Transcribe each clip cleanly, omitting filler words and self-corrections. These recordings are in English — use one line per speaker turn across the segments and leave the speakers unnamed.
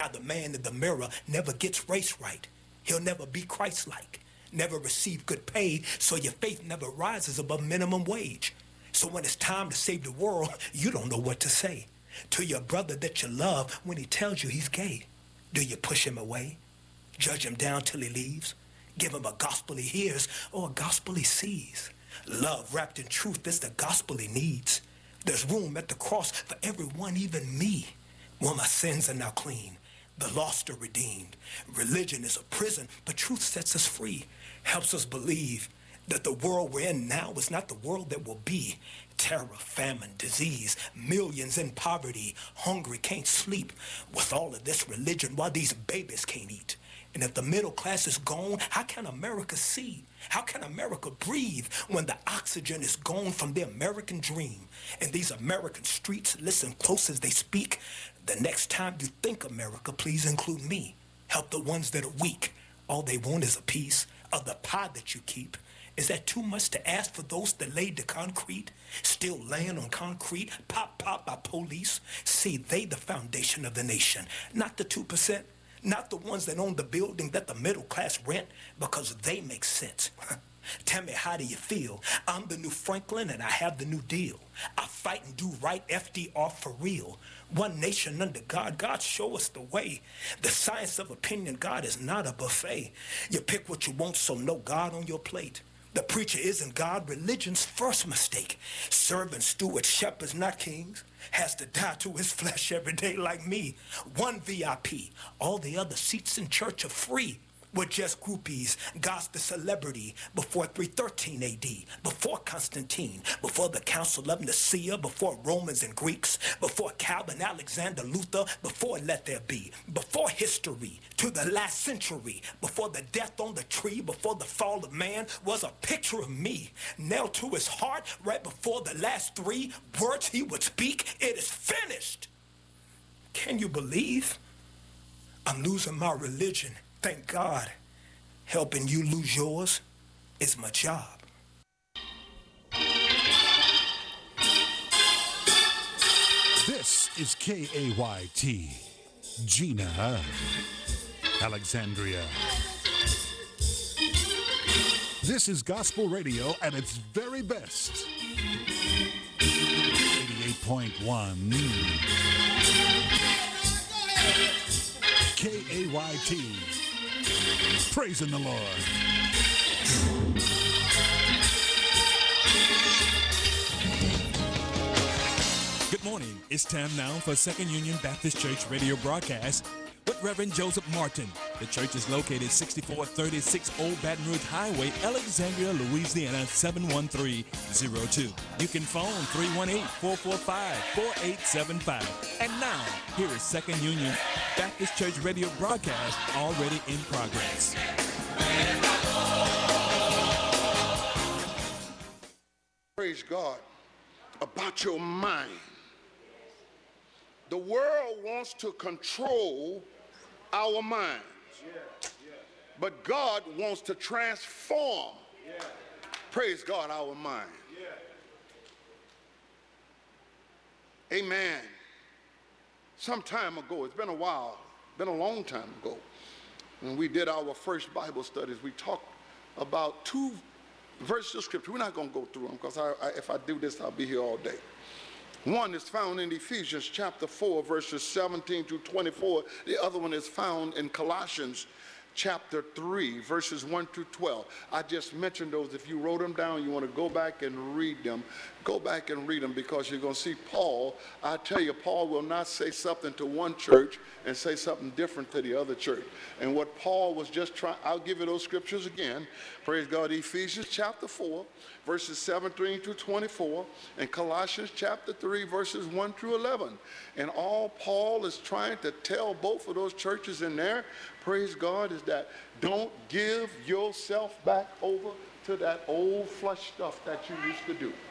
Now the man in the mirror never gets race right. He'll never be Christ-like, never receive good pay, so your faith never rises above minimum wage. So when it's time to save the world, you don't know what to say to your brother that you love when he tells you he's gay. Do you push him away? Judge him down till he leaves? Give him a gospel he hears or a gospel he sees? Love wrapped in truth is the gospel he needs. There's room at the cross for everyone, even me. Well, my sins are now clean. The lost are redeemed. Religion is a prison, but truth sets us free. Helps us believe that the world we're in now is not the world that will be. Terror, famine, disease, millions in poverty, hungry, can't sleep. With all of this religion, while these babies can't eat. And if the middle class is gone, how can America see? How can America breathe when the oxygen is gone from the American dream? And these American streets listen close as they speak. The next time you think America, please include me. Help the ones that are weak. All they want is a piece of the pie that you keep. Is that too much to ask for those that laid the concrete? Still laying on concrete, pop by police? See, they the foundation of the nation, not the 2%. Not the ones that own the building that the middle class rent because they make sense. Tell me, how do you feel? I'm the new Franklin and I have the new deal. I fight and do right, FDR for real. One nation under God, God show us the way. The science of opinion, God is not a buffet. You pick what you want, so no God on your plate. The preacher isn't God, religion's first mistake. Servants, stewards, shepherds, not kings. Has to die to his flesh every day like me. One VIP, all the other seats in church are free. We're just groupies, God's the celebrity. Before 313 AD, before Constantine, before the Council of Nicaea, before Romans and Greeks, before Calvin, Alexander, Luther, before Let There Be, before history, to the last century, before the death on the tree, before the fall of man, was a picture of me, nailed to his heart right before the last three words he would speak. It is finished. Can you believe? I'm losing my religion. Thank God. Helping you lose yours is my job.
This is KAYT, Gina, Alexandria. This is gospel radio at its very best. 88.1 KAYT. Praising the Lord.
Good morning. It's time now for Second Union Baptist Church radio broadcast with Reverend Joseph Martin. The church is located 6436 Old Baton Rouge Highway, Alexandria, Louisiana 71302. You can phone 318-445-4875. And now, here is Second Union Baptist Church radio broadcast already in progress.
Praise God. About your mind. The world wants to control our minds, but God wants to transform, praise God, our mind. Amen. Some time ago, it's been a while, been a long time ago, when we did our first Bible studies, we talked about two verses of scripture. We're not going to go through them because if I do this, I'll be here all day. One is found in Ephesians chapter 4, verses 17 to 24. The other one is found in Colossians chapter 3, verses 1 to 12. I just mentioned those. If you wrote them down, you want to go back and read them. Go back and read them because you're going to see Paul. I tell you, Paul will not say something to one church and say something different to the other church. And what Paul was just trying, I'll give you those scriptures again. Praise God. Ephesians chapter 4, verses 17 to 24, and Colossians chapter 3, verses 1 through 11. And all Paul is trying to tell both of those churches in there, praise God, is that don't give yourself back over to that old flesh stuff that you used to do.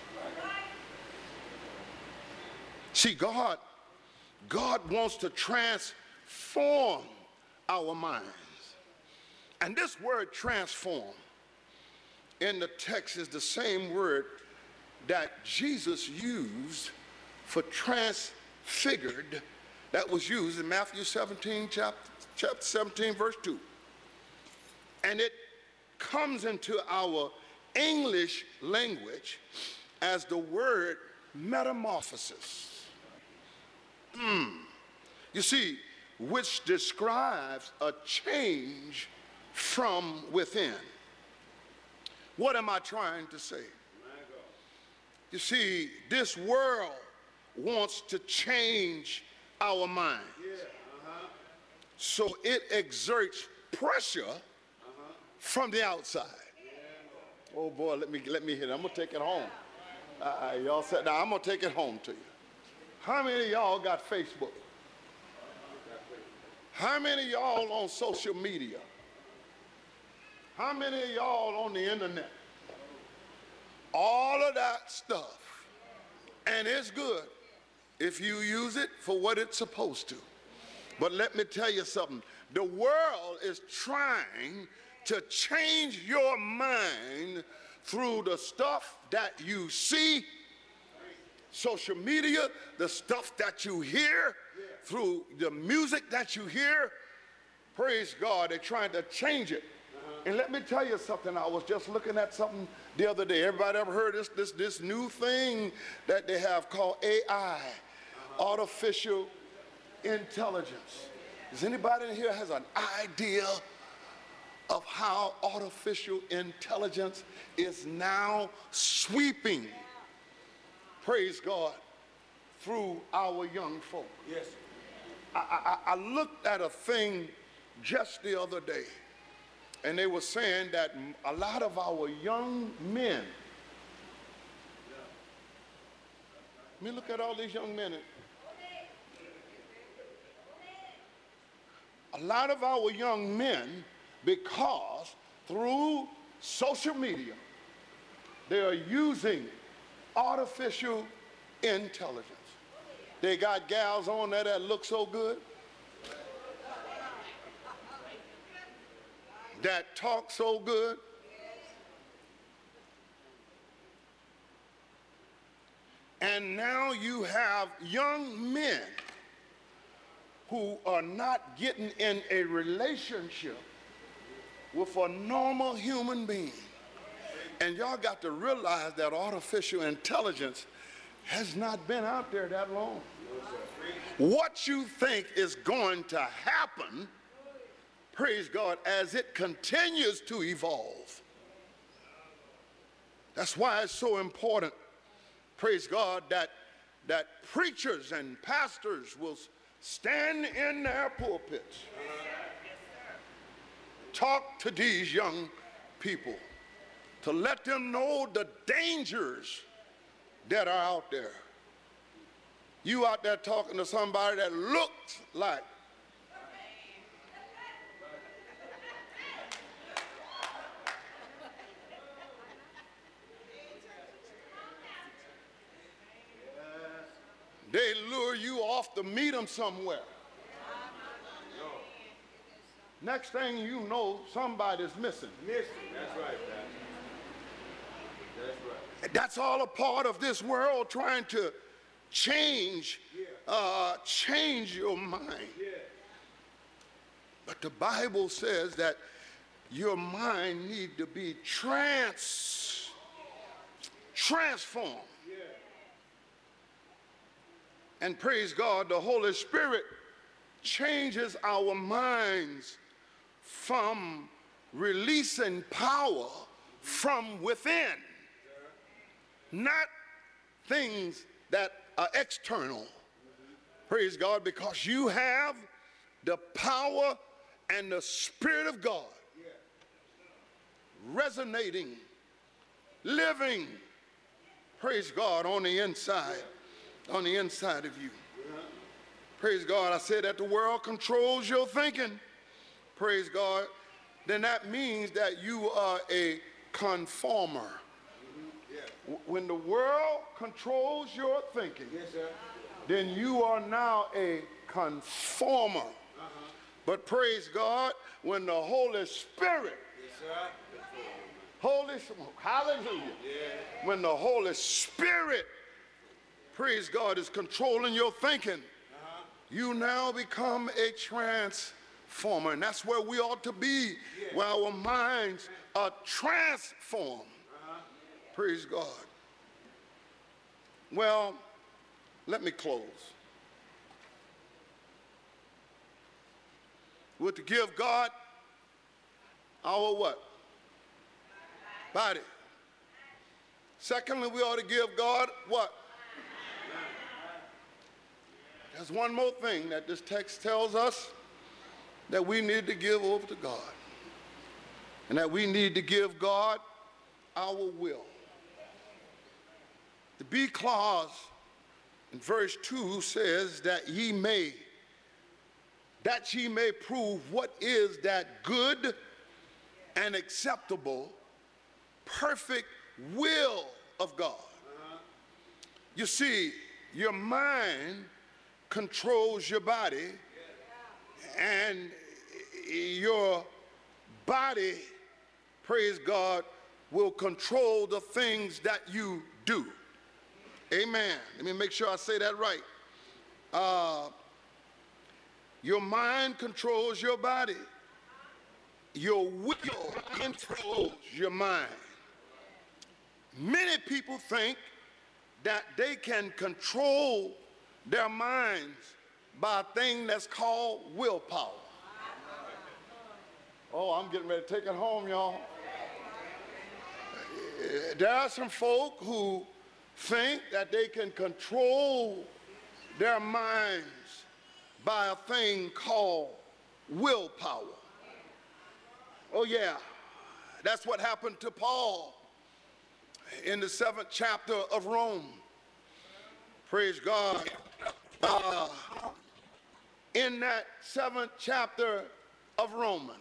See, God wants to transform our minds. And this word transform in the text is the same word that Jesus used for transfigured that was used in Matthew 17, chapter 17, verse 2. And it comes into our English language as the word metamorphosis. You see, which describes a change from within. What am I trying to say? You see, this world wants to change our mind. So it exerts pressure from the outside. Oh boy, let me hit it. I'm gonna take it home. Y'all said, now I'm gonna take it home to you. How many of y'all got Facebook? How many of y'all on social media? How many of y'all on the internet? All of that stuff. And it's good if you use it for what it's supposed to. But let me tell you something. The world is trying to change your mind through the stuff that you see, social media, the stuff that you hear, through the music that you hear. Praise God, they're trying to change it. And let me tell you something. I was just looking at something the other day. Everybody ever heard this new thing that they have called AI, artificial intelligence? Does anybody in here has an idea of how artificial intelligence is now sweeping, praise God, through our young folk? Yes. I looked at a thing just the other day, and they were saying that a lot of our young men, let me look at all these young men. A lot of our young men, because through social media, they are using artificial intelligence. They got gals on there that look so good, that talk so good, and now you have young men who are not getting in a relationship with a normal human being. And y'all got to realize that artificial intelligence has not been out there that long. What you think is going to happen, praise God, as it continues to evolve. That's why it's so important, praise God, that preachers and pastors will stand in their pulpits, talk to these young people, to let them know the dangers that are out there. You out there talking to somebody that looks like they lure you off to meet them somewhere. Next thing you know, somebody's missing.
That's right, Pastor. That's right.
That's all a part of this world trying to change your mind.
Yeah.
But the Bible says that your mind need to be transformed.
Yeah.
And praise God, the Holy Spirit changes our minds from releasing power from within, not things that are external. Praise God, because you have the power and the Spirit of God resonating, living, praise God, on the inside of you. Praise God. I said that the world controls your thinking. Praise God. Then that means that you are a conformer. When the world controls your thinking,
Yes, sir.
then you are now a conformer. But praise God, when the Holy Spirit,
Yes, sir.
hallelujah, when the Holy Spirit, praise God, is controlling your thinking, You now become a transformer. And that's where we ought to be, where our minds are transformed. Praise God. Well, let me close. We're to give God our what? Body. Secondly, we ought to give God what? There's one more thing that this text tells us that we need to give over to God. And that we need to give God our will. The B clause in verse 2 says that ye may prove what is that good and acceptable, perfect will of God. You see, your mind controls your body, and your body, praise God, will control the things that you do. Amen. Let me make sure I say that right. Your mind controls your body. Your will controls your mind. Many people think that they can control their minds by a thing that's called willpower. Oh, I'm getting ready to take it home, y'all. There are some folk who think that they can control their minds by a thing called willpower. Oh yeah, that's what happened to Paul in the 7th chapter of Rome. Praise God. In that 7th chapter of Romans,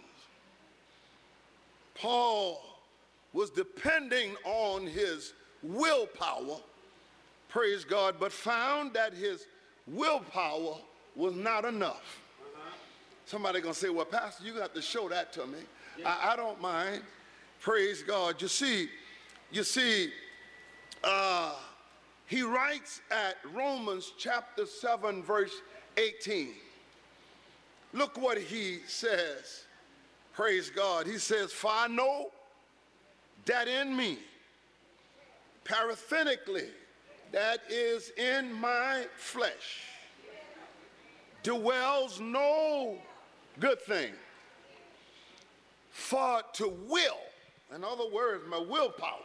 Paul was depending on his willpower, praise God, but found that his willpower was not enough. Somebody gonna say, well, Pastor, you got to show that to me. I don't mind. Praise God. You see, he writes at Romans chapter 7, verse 18. Look what he says. Praise God. He says, for I know that in me, parathenically, that is in my flesh, dwells no good thing. For to will, in other words, my willpower,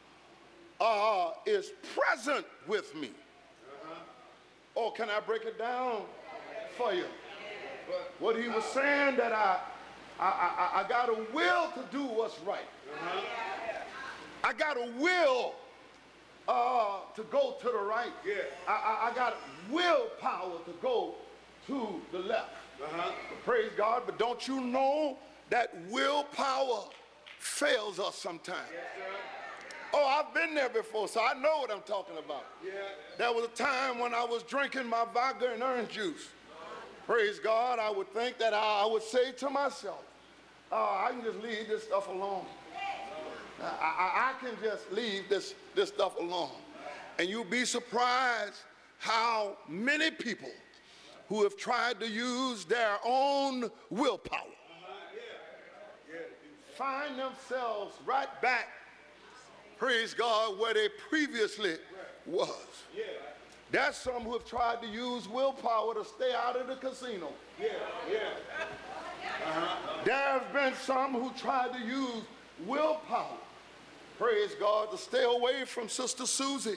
is present with me. Oh, can I break it down for you? What he was saying, that I got a will to do what's right. I got a will to go to the right. I got willpower to go to the left. Praise God. But don't you know that willpower fails us sometimes? Oh, I've been there before, so I know what I'm talking about. There was a time when I was drinking my vodka and orange juice. Praise God. I would think that I would say to myself, I can just leave this stuff alone. I can just leave this stuff alone. And you'll be surprised how many people who have tried to use their own willpower find themselves right back, praise God, where they previously was. There's some who have tried to use willpower to stay out of the casino. There have been some who tried to use willpower, praise God, to stay away from Sister Susie,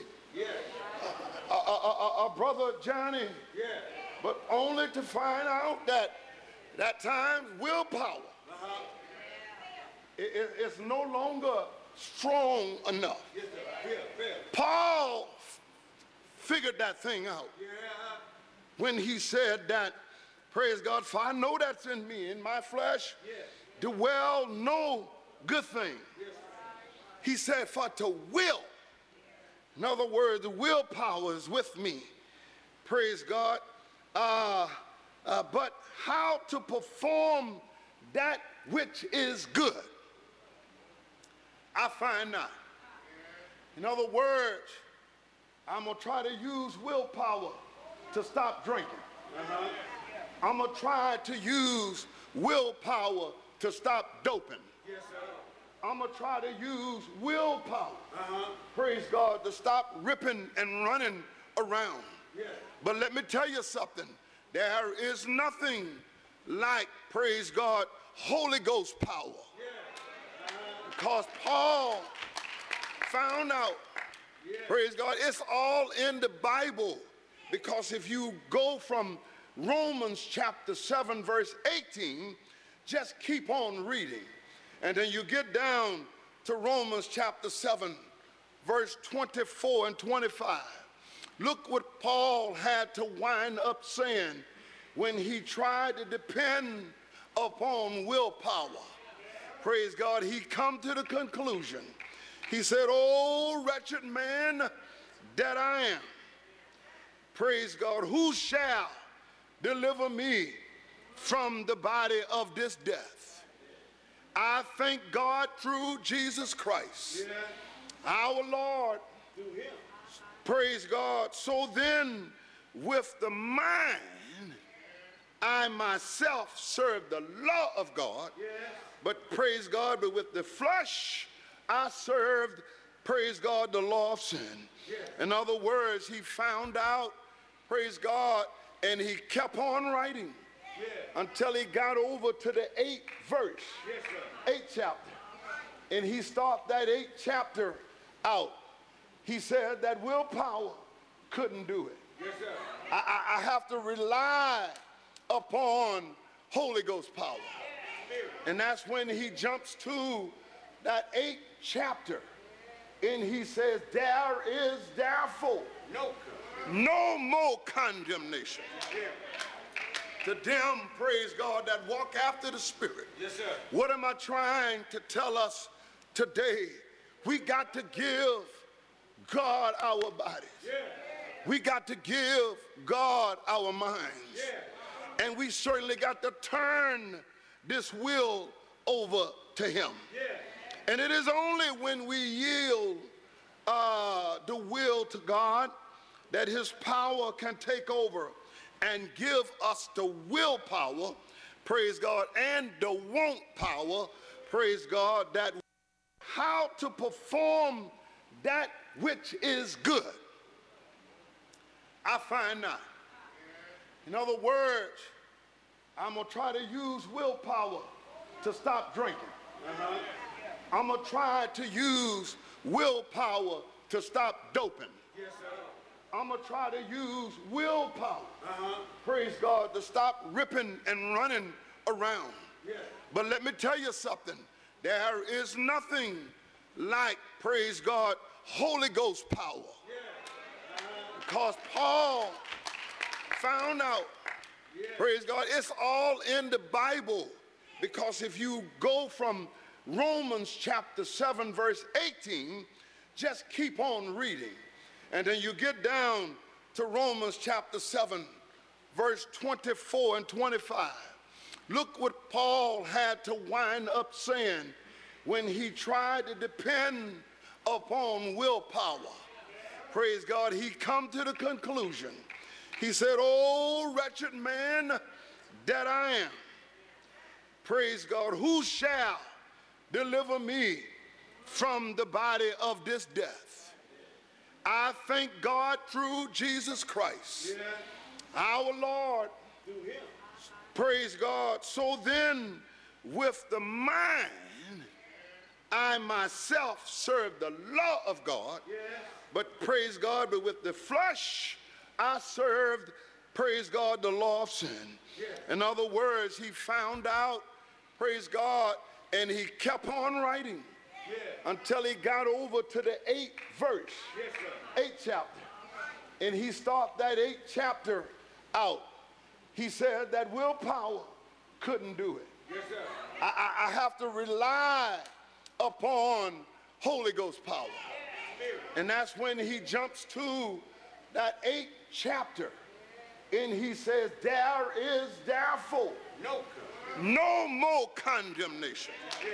Brother Johnny, but only to find out that times willpower is no longer strong enough. Paul figured that thing out when he said that, praise God, for I know that's in me, in my flesh, dwell no good thing. He said, for to will. In other words, the willpower is with me. Praise God. But how to perform that which is good, I find not. In other words, I'm going to try to use willpower to stop drinking. I'm going to try to use willpower to stop doping.
Yes, sir.
I'm going to try to use willpower, praise God, to stop ripping and running around.
Yeah.
But let me tell you something. There is nothing like, praise God, Holy Ghost power. Because Paul found out, praise God, it's all in the Bible. Because if you go from Romans chapter 7 verse 18, just keep on reading. And then you get down to Romans chapter 7 verse 24 and 25. Look what Paul had to wind up saying when he tried to depend upon willpower. Praise God, he come to the conclusion. He said, "Oh, wretched man that I am, praise God, who shall deliver me from the body of this death? I thank God through Jesus Christ, our Lord."
Through him.
Praise God. So then, with the mind, I myself serve the law of God. But praise God, but with the flesh, I served, praise God, the law of sin. In other words, he found out, praise God, and he kept on writing until he got over to the 8th verse, 8th chapter. And he started that 8th chapter out. He said that willpower couldn't do it.
Yes, sir.
I have to rely upon Holy Ghost power. And that's when he jumps to that 8th chapter. And he says, there is therefore no more condemnation to them, praise God, that walk after the Spirit.
Yes, sir.
What am I trying to tell us today? We got to give God our bodies. We got to give God our minds. And we certainly got to turn this will over to him. And it is only when we yield the will to God that his power can take over and give us the willpower, praise God, and the want power, praise God, that how to perform that which is good. I find not. In other words, I'm going to try to use willpower to stop drinking. I'm going to try to use willpower to stop doping.
Yes, sir.
I'm going to try to use willpower, praise God, to stop ripping and running around. But let me tell you something. There is nothing like, praise God, Holy Ghost power. Because Paul found out, praise God, it's all in the Bible. Because if you go from Romans chapter 7 verse 18, just keep on reading. And then you get down to Romans chapter 7 verse 24 and 25. Look what Paul had to wind up saying when he tried to depend upon willpower. Praise God, he come to the conclusion. He said, "Oh, wretched man that I am, praise God, who shall deliver me from the body of this death? I thank God through Jesus Christ, our Lord."
Through him.
Praise God. So then, with the mind, I myself serve the law of God. But praise God, but with the flesh, I served, praise God, the law of sin. In other words, he found out, praise God, and he kept on writing until he got over to the 8th verse, 8th chapter. And he started that 8th chapter out. He said that willpower couldn't do it.
Yes, sir.
I have to rely upon Holy Ghost power. And that's when he jumps to that 8th chapter. And he says, there is therefore no more condemnation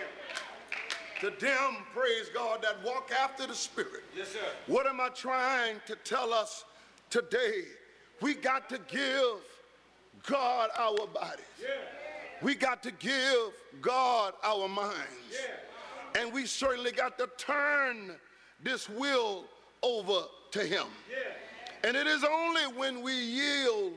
to them, praise God, that walk after the Spirit.
Yes, sir.
What am I trying to tell us today? We got to give God our bodies. We got to give God our minds. And we certainly got to turn this will over to him. And it is only when we yield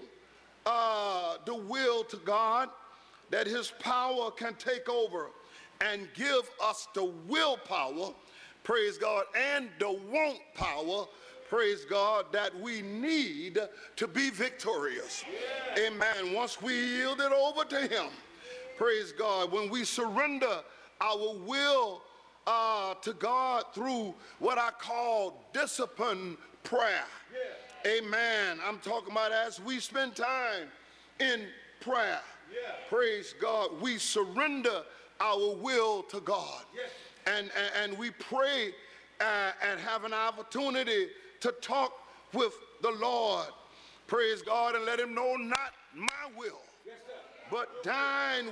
the will to God that his power can take over and give us the willpower, praise God, and the want power, praise God, that we need to be victorious. Amen. Once we yield it over to him, praise God, when we surrender our will to God through what I call disciplined prayer. Amen. I'm talking about as we spend time in prayer. Praise God. We surrender our will to God. And we pray and have an opportunity to talk with the Lord. Praise God, and let him know not my will, but thine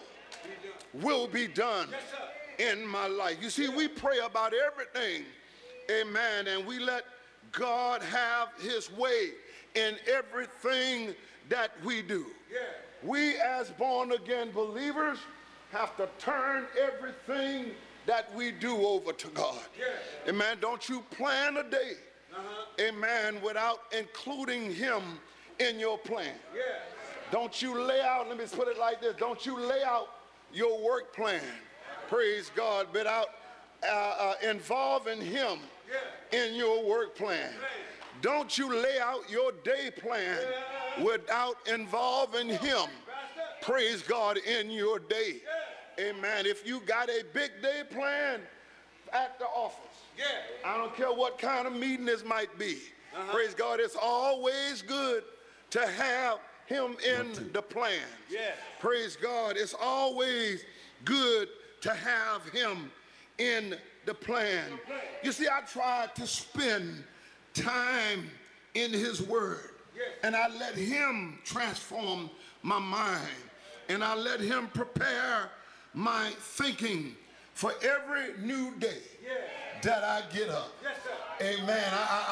will be done in my life. You see, we pray about everything. Amen. And we let God have his way in everything that we do. We as born again believers have to turn everything that we do over to God. Amen. Don't you plan a day, amen, without including him in your plan. Don't you lay out, let me put it like this, don't you lay out your work plan, praise God, without involving him in your work plan. Don't you lay out your day plan without involving him, praise God, in your day. Amen. If you got a big day plan at the office, I don't care what kind of meeting this might be, praise God, it's always good to have him in the plan. Praise God, it's always good to have him in the plan. You see, I tried to spend time in his word, and I let him transform my mind, and I let him prepare my thinking for every new day that I get up. Amen.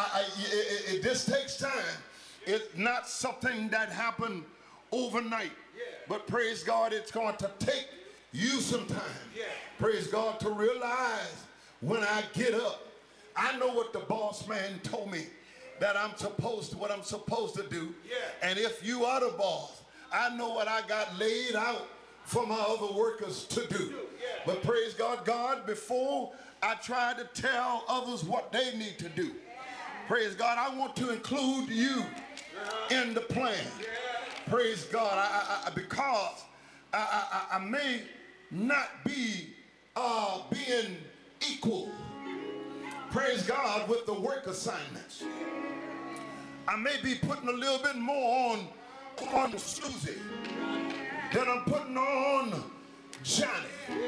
This takes time. It's not something that happened overnight, but praise God, it's going to take you some time, praise God, to realize when I get up, I know what the boss man told me that what I'm supposed to do. And if you are the boss, I know what I got laid out for my other workers to do. But praise God, before I try to tell others what they need to do, praise God, I want to include you in the plan. Praise God, because I may not be being equal, praise God, with the work assignments. I may be putting a little bit more on Susie than I'm putting on Johnny.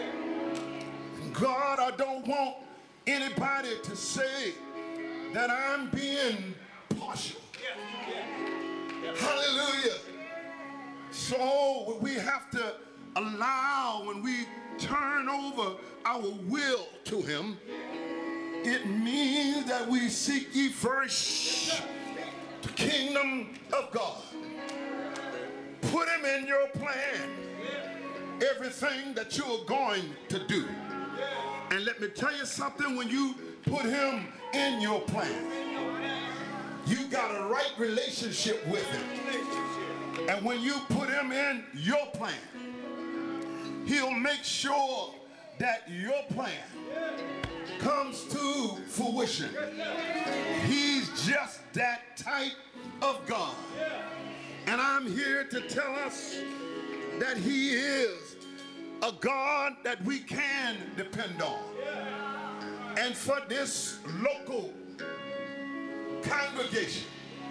God, I don't want anybody to say that I'm being partial. Hallelujah. So we have to allow, when we turn over our will to him, it means that we seek ye first the kingdom of God. Put him in your plan, everything that you are going to do. And let me tell you something, when you put him in your plan, you got a right relationship with him. And when you put him in your plan, he'll make sure that your plan comes to fruition. He's just that type of God. And I'm here to tell us that he is a God that we can depend on. And for this local congregation,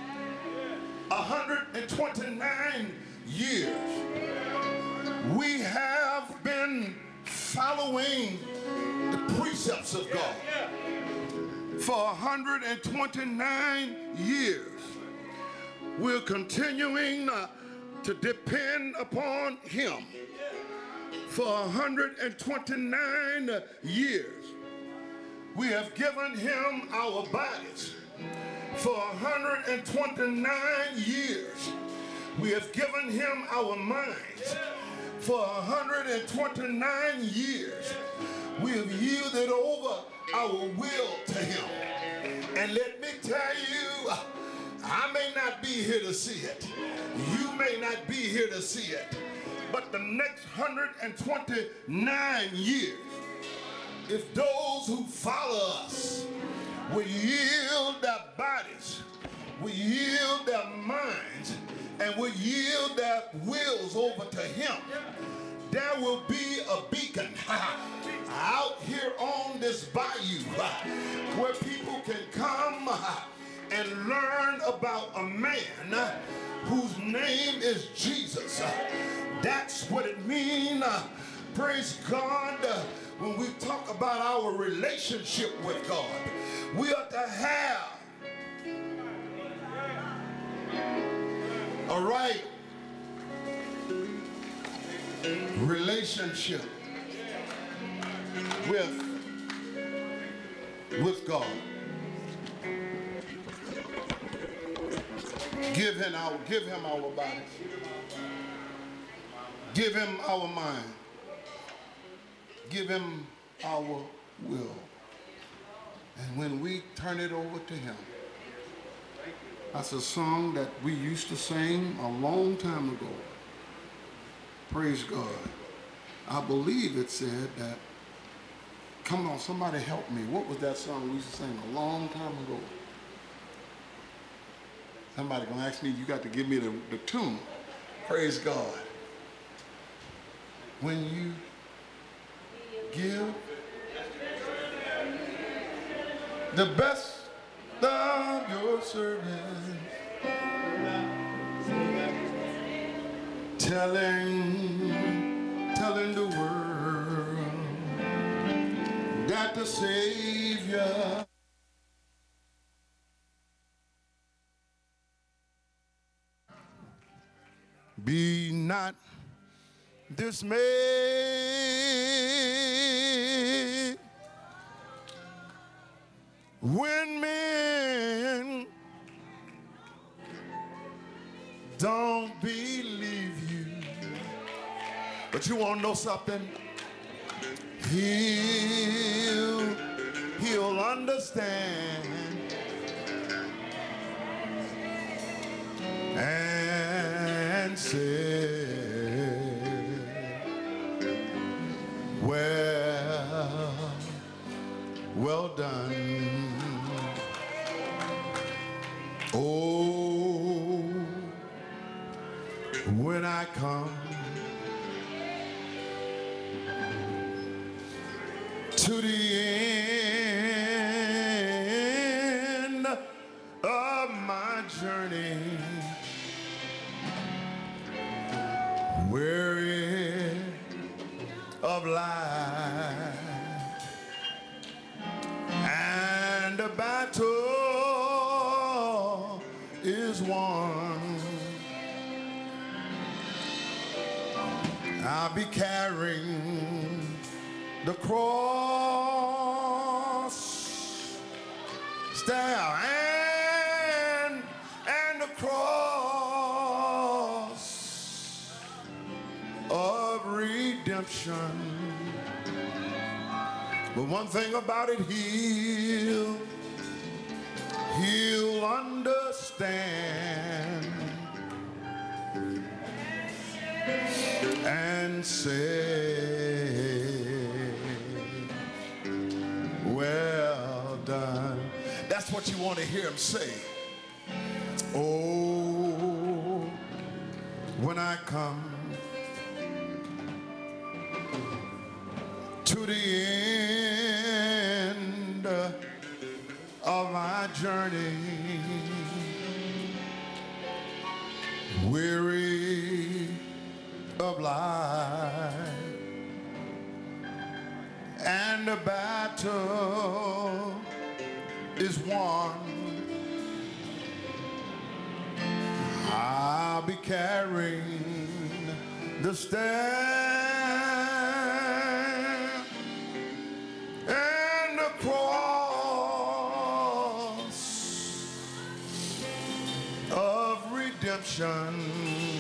129 years, we have been following the precepts of God. For 129 years, we're continuing to depend upon him. For 129 years, we have given him our bodies. For 129 years, We have given him our minds. For 129 years, we have yielded over our will to him. And let me tell you, I may not be here to see it. You may not be here to see it. But the next 129 years, if those who follow us will yield their bodies, will yield their minds, and will yield their wills over to him, there will be a beacon out here on this bayou where people can come and learn about a man whose name is Jesus. That's what it means, praise God, when we talk about our relationship with God. We ought to have a right relationship with God. Give him our bodies. Give him our mind. Give him our will. And when we turn it over to him, that's a song that we used to sing a long time ago. Praise God. I believe it said that, come on, somebody help me. What was that song we used to sing a long time ago? Somebody gonna ask me, you got to give me the tune. Praise God. When you give the best of your servant, telling the world that the Savior be not dismayed when men don't believe you. But you want to know something? He'll understand and say, well done. Oh, when I come to the end of my journey, weary of life, and the battle is won, I'll be carrying the cross, staff, and the cross of redemption. But one thing about it, he'll understand and say, well done. That's what you want to hear him say. Oh, when I come to the end of my journey, weary of life, and the battle is won, I'll be carrying the staff and the cross of redemption. redemption.